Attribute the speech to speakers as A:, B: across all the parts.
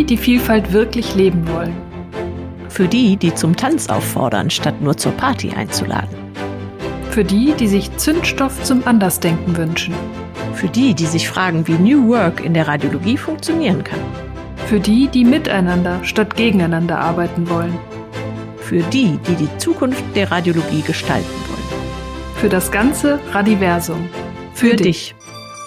A: die Vielfalt wirklich leben wollen.
B: Für die, die zum Tanz auffordern, statt nur zur Party einzuladen.
A: Für die, die sich Zündstoff zum Andersdenken wünschen.
B: Für die, die sich fragen, wie New Work in der Radiologie funktionieren kann.
A: Für die, die miteinander statt gegeneinander arbeiten wollen.
B: Für die, die die Zukunft der Radiologie gestalten wollen.
A: Für das ganze Radiversum.
B: Für dich.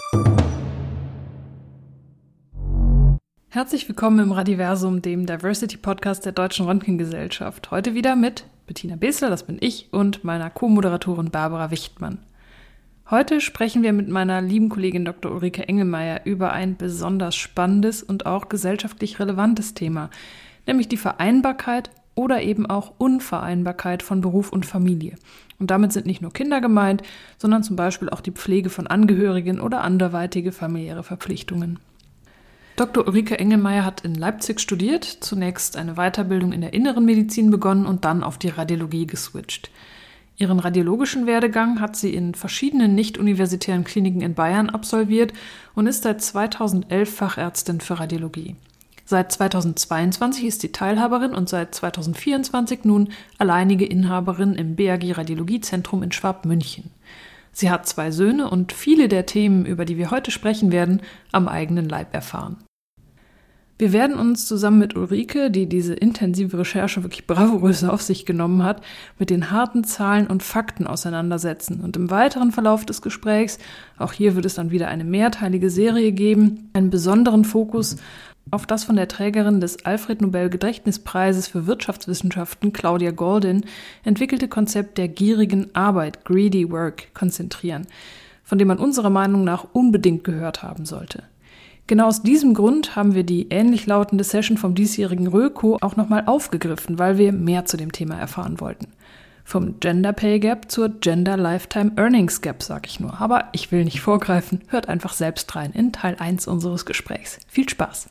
A: Herzlich willkommen im Radiversum, dem Diversity-Podcast der Deutschen Röntgengesellschaft. Heute wieder mit Bettina Besler, das bin ich, und meiner Co-Moderatorin Barbara Wichtmann. Heute sprechen wir mit meiner lieben Kollegin Dr. Ulrike Engelmeier über ein besonders spannendes und auch gesellschaftlich relevantes Thema, nämlich die Vereinbarkeit oder eben auch Unvereinbarkeit von Beruf und Familie. Und damit sind nicht nur Kinder gemeint, sondern zum Beispiel auch die Pflege von Angehörigen oder anderweitige familiäre Verpflichtungen. Dr. Ulrike Engelmeier hat in Leipzig studiert, zunächst eine Weiterbildung in der Inneren Medizin begonnen und dann auf die Radiologie geswitcht. Ihren radiologischen Werdegang hat sie in verschiedenen nicht-universitären Kliniken in Bayern absolviert und ist seit 2011 Fachärztin für Radiologie. Seit 2022 ist sie Teilhaberin und seit 2024 nun alleinige Inhaberin im BAG Radiologiezentrum in Schwabmünchen. Sie hat 2 Söhne und viele der Themen, über die wir heute sprechen werden, am eigenen Leib erfahren. Wir werden uns zusammen mit Ulrike, die diese intensive Recherche wirklich bravourös auf sich genommen hat, mit den harten Zahlen und Fakten auseinandersetzen. Und im weiteren Verlauf des Gesprächs, auch hier wird es dann wieder eine mehrteilige Serie geben, einen besonderen Fokus auf das von der Trägerin des Alfred-Nobel-Gedächtnispreises für Wirtschaftswissenschaften, Claudia Goldin, entwickelte Konzept der gierigen Arbeit, Greedy Work, konzentrieren, von dem man unserer Meinung nach unbedingt gehört haben sollte. Genau aus diesem Grund haben wir die ähnlich lautende Session vom diesjährigen RÖKO auch nochmal aufgegriffen, weil wir mehr zu dem Thema erfahren wollten. Vom Gender Pay Gap zur Gender Lifetime Earnings Gap, sag ich nur. Aber ich will nicht vorgreifen, hört einfach selbst rein in Teil 1 unseres Gesprächs. Viel Spaß!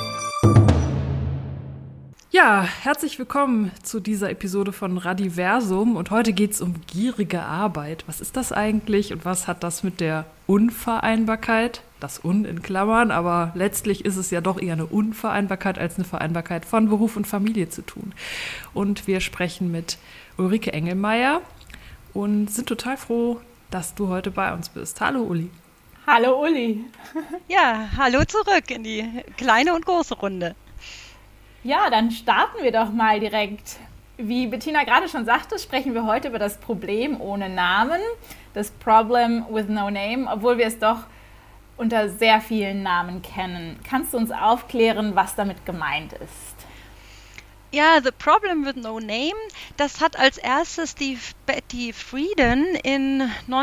A: Ja, herzlich willkommen zu dieser Episode von Radiversum und heute geht es um gierige Arbeit. Was ist das eigentlich und was hat das mit der Unvereinbarkeit, das Un in Klammern, aber letztlich ist es ja doch eher eine Unvereinbarkeit als eine Vereinbarkeit von Beruf und Familie zu tun. Und wir sprechen mit Ulrike Engelmeier und sind total froh, dass du heute bei uns bist. Hallo Uli.
C: Hallo Uli.
D: Ja, hallo zurück in die kleine und große Runde.
C: Ja, dann starten wir doch mal direkt. Wie Bettina gerade schon sagte, sprechen wir heute über das Problem ohne Namen, das Problem with no name, obwohl wir es doch unter sehr vielen Namen kennen. Kannst du uns aufklären, was damit gemeint ist?
D: Ja, The Problem with No Name, das hat als erstes die Betty Friedan in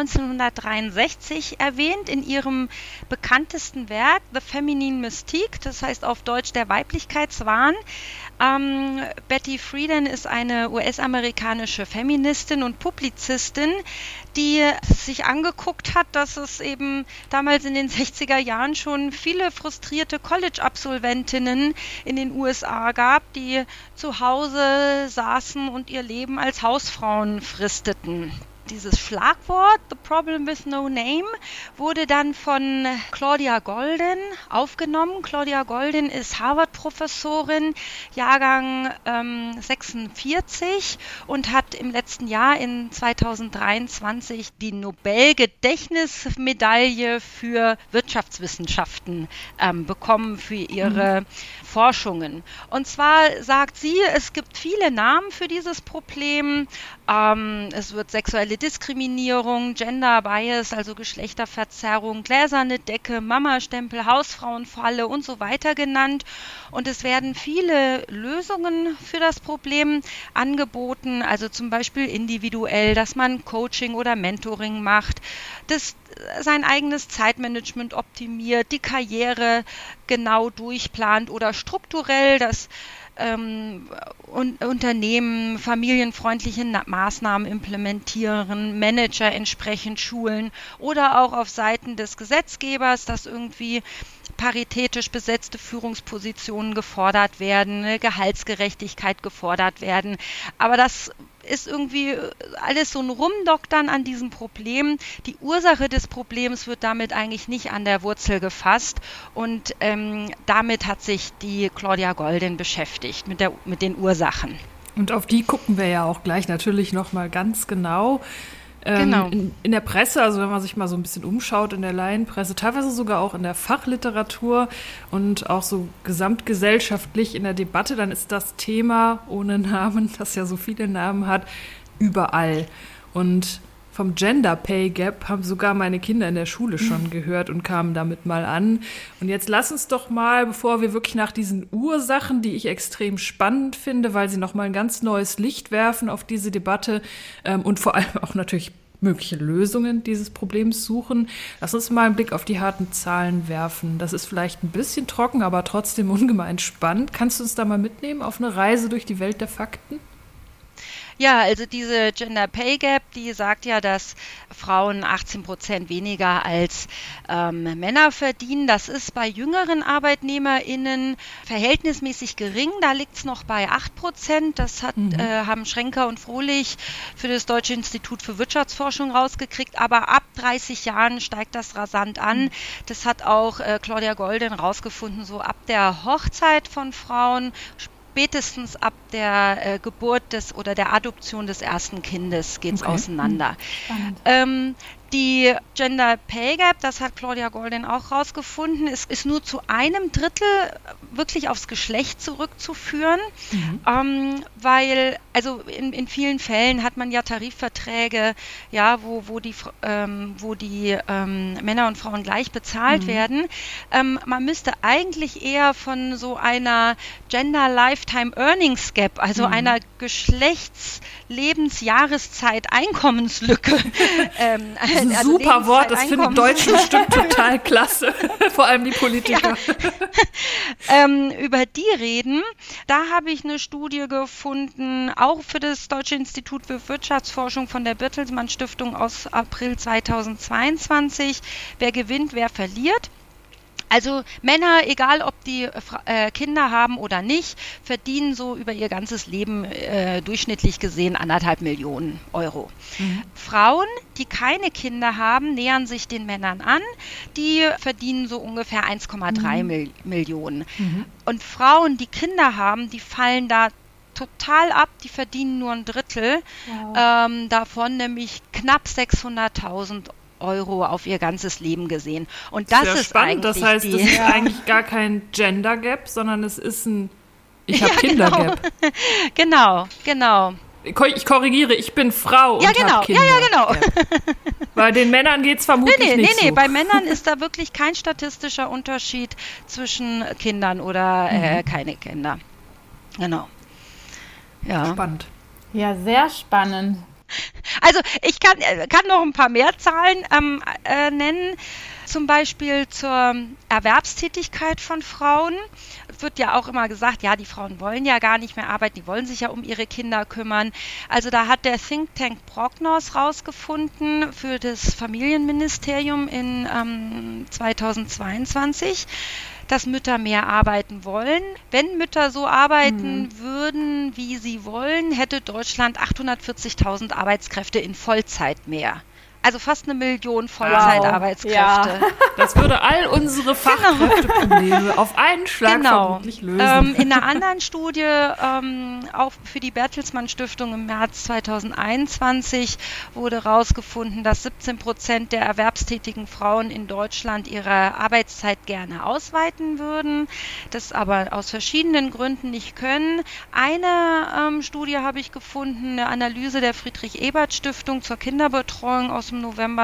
D: 1963 erwähnt in ihrem bekanntesten Werk The Feminine Mystique, das heißt auf Deutsch der Weiblichkeitswahn. Betty Friedan ist eine US-amerikanische Feministin und Publizistin, die sich angeguckt hat, dass es eben damals in den 60er Jahren schon viele frustrierte College-Absolventinnen in den USA gab, die zu Hause saßen und ihr Leben als Hausfrauen fristeten. Dieses Schlagwort, The Problem with No Name, wurde dann von Claudia Goldin aufgenommen. Claudia Goldin ist Harvard-Professorin, Jahrgang 46 und hat im letzten Jahr in 2023 die Nobel-Gedächtnismedaille für Wirtschaftswissenschaften bekommen für ihre Forschungen. Und zwar sagt sie, es gibt viele Namen für dieses Problem. Es wird sexuelle Diskriminierung, Gender Bias, also Geschlechterverzerrung, gläserne Decke, Mamastempel, Hausfrauenfalle und so weiter genannt. Und es werden viele Lösungen für das Problem angeboten, also zum Beispiel individuell, dass man Coaching oder Mentoring macht, das sein eigenes Zeitmanagement optimiert, die Karriere genau durchplant oder strukturell, dass Unternehmen familienfreundliche Maßnahmen implementieren, Manager entsprechend schulen oder auch auf Seiten des Gesetzgebers, dass irgendwie paritätisch besetzte Führungspositionen gefordert werden, Gehaltsgerechtigkeit gefordert werden. Aber das ist irgendwie alles so ein Rumdoktern an diesem Problem. Die Ursache des Problems wird damit eigentlich nicht an der Wurzel gefasst und damit hat sich die Claudia Goldin beschäftigt, mit den Ursachen.
A: Und auf die gucken wir ja auch gleich natürlich nochmal ganz genau.
D: Genau.
A: In der Presse, also wenn man sich mal so ein bisschen umschaut in der Laienpresse, teilweise sogar auch in der Fachliteratur und auch so gesamtgesellschaftlich in der Debatte, dann ist das Thema ohne Namen, das ja so viele Namen hat, überall. Und vom Gender Pay Gap haben sogar meine Kinder in der Schule schon gehört und kamen damit mal an. Und jetzt lass uns doch mal, bevor wir wirklich nach diesen Ursachen, die ich extrem spannend finde, weil sie nochmal ein ganz neues Licht werfen auf diese Debatte und vor allem auch natürlich mögliche Lösungen dieses Problems suchen, lass uns mal einen Blick auf die harten Zahlen werfen. Das ist vielleicht ein bisschen trocken, aber trotzdem ungemein spannend. Kannst du uns da mal mitnehmen auf eine Reise durch die Welt der Fakten?
D: Ja, also diese Gender Pay Gap, die sagt ja, dass Frauen 18% weniger als Männer verdienen. Das ist bei jüngeren ArbeitnehmerInnen verhältnismäßig gering. Da liegt es noch bei 8%. Das haben Schrenker und Frohlich für das Deutsche Institut für Wirtschaftsforschung rausgekriegt. Aber ab 30 Jahren steigt das rasant an. Das hat auch Claudia Goldin rausgefunden, so ab der Hochzeit von Frauen, spätestens ab der Geburt oder der Adoption des ersten Kindes geht es auseinander. Die Gender Pay Gap, das hat Claudia Goldin auch rausgefunden, ist nur zu 1/3 wirklich aufs Geschlecht zurückzuführen, weil also in vielen Fällen hat man ja Tarifverträge, ja, wo die Männer und Frauen gleich bezahlt werden. Man müsste eigentlich eher von so einer Gender Lifetime Earnings Gap, also einer Geschlechtslebensjahreszeit-Einkommenslücke
A: Das ist ein super Wort, das finden die Deutschen bestimmt total klasse, vor allem die Politiker.
D: Ja. Über die reden. Da habe ich eine Studie gefunden, auch für das Deutsche Institut für Wirtschaftsforschung von der Bertelsmann Stiftung aus April 2022. Wer gewinnt, wer verliert. Also Männer, egal ob die Kinder haben oder nicht, verdienen so über ihr ganzes Leben durchschnittlich gesehen 1,5 Millionen Euro. Frauen, die keine Kinder haben, nähern sich den Männern an. Die verdienen so ungefähr 1,3 Millionen. Und Frauen, die Kinder haben, die fallen da total ab. Die verdienen nur 1/3 davon, nämlich knapp 600.000 Euro auf ihr ganzes Leben gesehen. Und das ist
A: spannend.
D: Eigentlich
A: das heißt, das ist eigentlich gar kein Gender Gap, sondern es ist ein Kinder Gap.
D: Genau.
A: Ich korrigiere, ich bin Frau und habe Kinder.
D: Ja, genau.
A: Bei den Männern geht es vermutlich nicht so.
D: Nee, bei Männern ist da wirklich kein statistischer Unterschied zwischen Kindern oder keine Kinder. Genau. Ja.
A: Spannend.
C: Ja, sehr spannend.
D: Also ich kann noch ein paar mehr Zahlen nennen, zum Beispiel zur Erwerbstätigkeit von Frauen. Es wird ja auch immer gesagt, ja, die Frauen wollen ja gar nicht mehr arbeiten, die wollen sich ja um ihre Kinder kümmern. Also da hat der Think Tank Prognos rausgefunden für das Familienministerium in 2022, dass Mütter mehr arbeiten wollen. Wenn Mütter so arbeiten würden, wie sie wollen, hätte Deutschland 840.000 Arbeitskräfte in Vollzeit mehr. Also fast 1 Million Vollzeitarbeitskräfte.
C: Ja.
A: Das würde all unsere Fachkräfteprobleme auf einen Schlag vermutlich lösen.
D: In einer anderen Studie, auch für die Bertelsmann Stiftung im März 2021, wurde herausgefunden, dass 17% der erwerbstätigen Frauen in Deutschland ihre Arbeitszeit gerne ausweiten würden, das aber aus verschiedenen Gründen nicht können. Eine Studie habe ich gefunden, eine Analyse der Friedrich-Ebert-Stiftung zur Kinderbetreuung aus dem November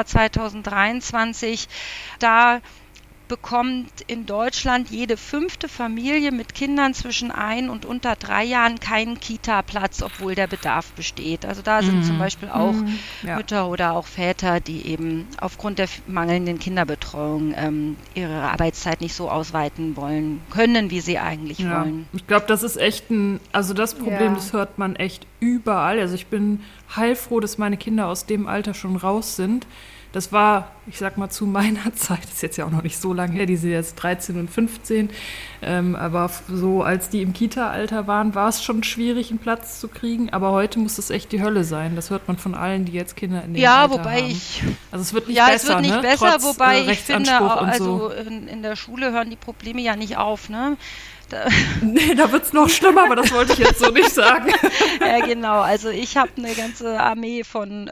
D: 2023. Da bekommt in Deutschland jede 5. Familie mit Kindern zwischen 1 und unter 3 Jahren keinen Kita-Platz, obwohl der Bedarf besteht. Also da sind zum Beispiel auch Mütter oder auch Väter, die eben aufgrund der mangelnden Kinderbetreuung ihre Arbeitszeit nicht so ausweiten wollen können, wie sie eigentlich wollen.
A: Ich glaube, das ist echt das Problem, das hört man echt überall. Also ich bin heilfroh, dass meine Kinder aus dem Alter schon raus sind. Das war, ich sag mal, zu meiner Zeit, das ist jetzt ja auch noch nicht so lange her, die sind jetzt 13 und 15, aber so als die im Kita-Alter waren, war es schon schwierig, einen Platz zu kriegen, aber heute muss das echt die Hölle sein. Das hört man von allen, die jetzt Kinder in dem Alter haben. Also es wird nicht besser,
D: es wird nicht
A: ne?
D: besser,
A: Trotz,
D: wobei ich finde, also
A: so.
D: in der Schule hören die Probleme ja nicht auf, ne?
A: Nee, da wird es noch schlimmer, aber das wollte ich jetzt so nicht sagen.
D: Ja, genau. Also ich habe eine ganze Armee von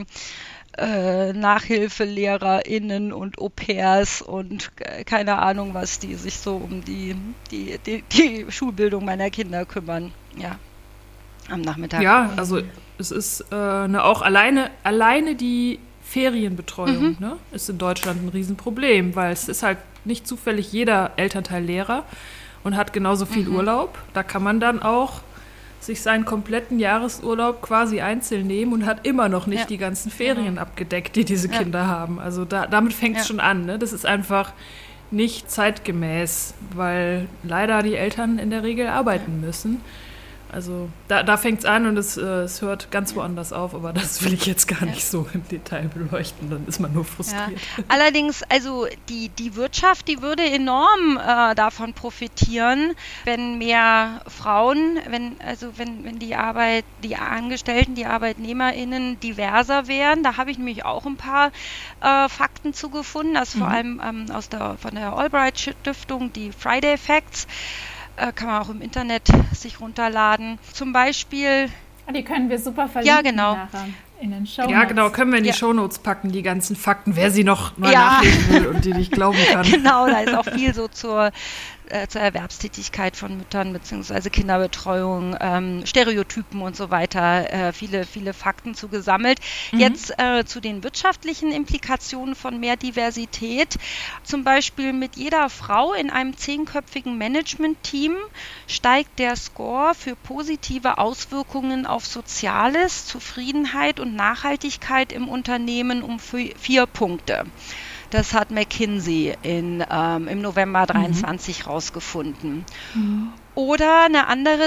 D: NachhilfelehrerInnen und Au-pairs und keine Ahnung was, die sich so um die Schulbildung meiner Kinder kümmern. Ja, am Nachmittag.
A: Ja, also es ist auch alleine die Ferienbetreuung, ne, ist in Deutschland ein Riesenproblem, weil es ist halt nicht zufällig jeder Elternteil Lehrer und hat genauso viel Urlaub. Da kann man dann auch sich seinen kompletten Jahresurlaub quasi einzeln nehmen und hat immer noch nicht die ganzen Ferien abgedeckt, die diese Kinder haben. Also damit fängt es schon an. Ne? Das ist einfach nicht zeitgemäß, weil leider die Eltern in der Regel arbeiten müssen. Also da fängt es an und es hört ganz woanders auf, aber das will ich jetzt gar nicht so im Detail beleuchten, dann ist man nur frustriert.
D: Ja. Allerdings, also die Wirtschaft, die würde enorm davon profitieren, wenn mehr Frauen, wenn die Angestellten, die ArbeitnehmerInnen diverser wären. Da habe ich nämlich auch ein paar Fakten zugefunden, das vor allem von der Albright Stiftung, die Friday Facts. Kann man auch im Internet sich runterladen. Zum Beispiel...
C: Die können wir super verlinken.
D: Ja, genau.
C: Nachher in den Shownotes.
A: Ja, genau, können wir in die Shownotes packen, die ganzen Fakten, wer sie noch mal nachlesen will und die nicht glauben kann.
D: Genau, da ist auch viel so zur Erwerbstätigkeit von Müttern bzw. Kinderbetreuung, Stereotypen und so weiter, viele Fakten zugesammelt. Jetzt zu den wirtschaftlichen Implikationen von mehr Diversität. Zum Beispiel mit jeder Frau in einem 10-köpfigen Management-Team steigt der Score für positive Auswirkungen auf Soziales, Zufriedenheit und Nachhaltigkeit im Unternehmen um 4 Punkte. Das hat McKinsey im November 2023 rausgefunden. Oder eine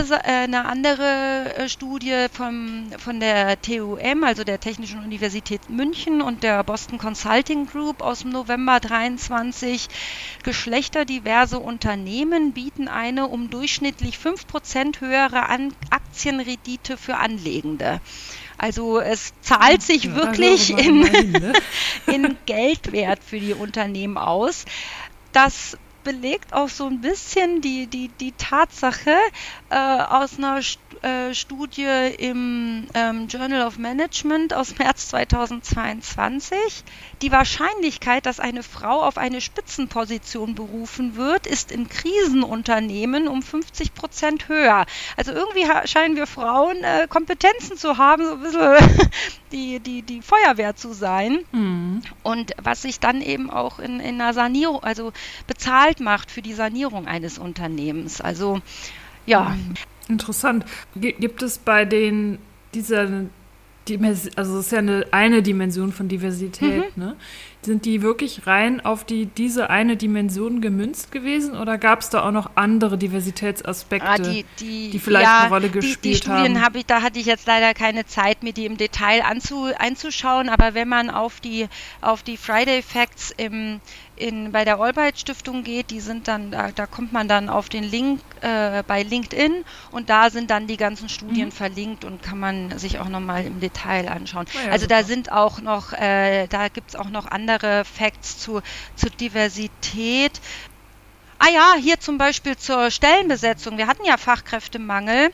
D: andere Studie von der TUM, also der Technischen Universität München und der Boston Consulting Group aus dem November 2023. Geschlechterdiverse Unternehmen bieten eine um durchschnittlich 5% höhere Aktienrendite für Anlegende. Also es zahlt sich wirklich in Geldwert für die Unternehmen aus. Das belegt auch so ein bisschen die Tatsache aus einer Studie im Journal of Management aus März 2022. Die Wahrscheinlichkeit, dass eine Frau auf eine Spitzenposition berufen wird, ist in Krisenunternehmen um 50% höher. Also irgendwie scheinen wir Frauen Kompetenzen zu haben, so ein bisschen die Feuerwehr zu sein. Und was sich dann eben auch in einer Sanierung, also bezahlt macht für die Sanierung eines Unternehmens. Also ja.
A: Interessant. Gibt es bei also es ist ja eine Dimension von Diversität, ne? Sind die wirklich rein auf diese eine Dimension gemünzt gewesen oder gab es da auch noch andere Diversitätsaspekte, die vielleicht eine Rolle gespielt haben?
D: Die Studien da hatte ich jetzt leider keine Zeit, mir die im Detail einzuschauen, aber wenn man auf die Friday Facts bei der Albright Stiftung geht, die sind dann, da kommt man dann auf den Link bei LinkedIn und da sind dann die ganzen Studien verlinkt und kann man sich auch nochmal im Detail anschauen. Ja, also super. Da sind auch noch, da gibt es auch noch andere Facts zur Diversität. Hier zum Beispiel zur Stellenbesetzung. Wir hatten ja Fachkräftemangel.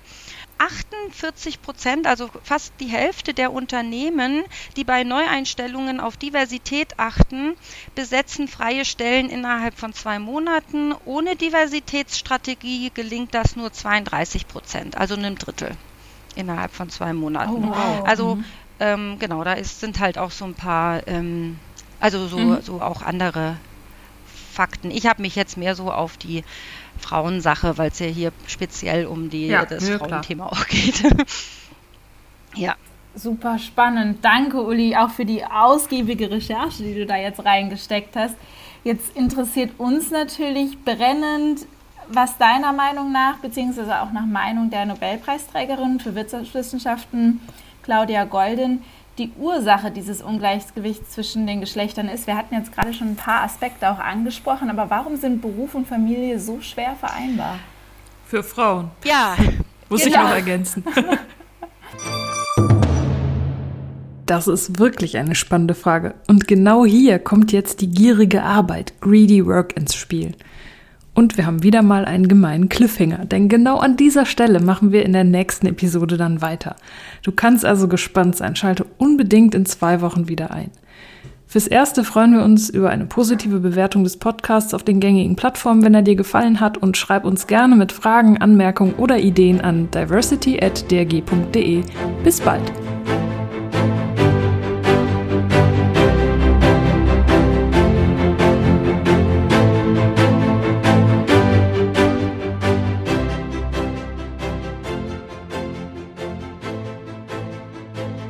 D: 48%, also fast die Hälfte der Unternehmen, die bei Neueinstellungen auf Diversität achten, besetzen freie Stellen innerhalb von 2 Monaten. Ohne Diversitätsstrategie gelingt das nur 32%, also einem Drittel innerhalb von 2 Monaten. Oh, wow. Also genau, sind halt auch so ein paar, so auch andere Fakten. Ich habe mich jetzt mehr so auf die Frauensache, weil es ja hier speziell um das Frauenthema auch geht. Ja.
C: Super spannend. Danke, Uli, auch für die ausgiebige Recherche, die du da jetzt reingesteckt hast. Jetzt interessiert uns natürlich brennend, was deiner Meinung nach, beziehungsweise auch nach Meinung der Nobelpreisträgerin für Wirtschaftswissenschaften, Claudia Golden, die Ursache dieses Ungleichgewichts zwischen den Geschlechtern ist. Wir hatten jetzt gerade schon ein paar Aspekte auch angesprochen, aber warum sind Beruf und Familie so schwer vereinbar?
A: Für Frauen.
D: Ja,
A: Muss ich noch ergänzen. Das ist wirklich eine spannende Frage. Und genau hier kommt jetzt die gierige Arbeit, Greedy Work, ins Spiel. Und wir haben wieder mal einen gemeinen Cliffhanger, denn genau an dieser Stelle machen wir in der nächsten Episode dann weiter. Du kannst also gespannt sein, schalte unbedingt in 2 Wochen wieder ein. Fürs Erste freuen wir uns über eine positive Bewertung des Podcasts auf den gängigen Plattformen, wenn er dir gefallen hat, und schreib uns gerne mit Fragen, Anmerkungen oder Ideen an diversity@drg.de. Bis bald!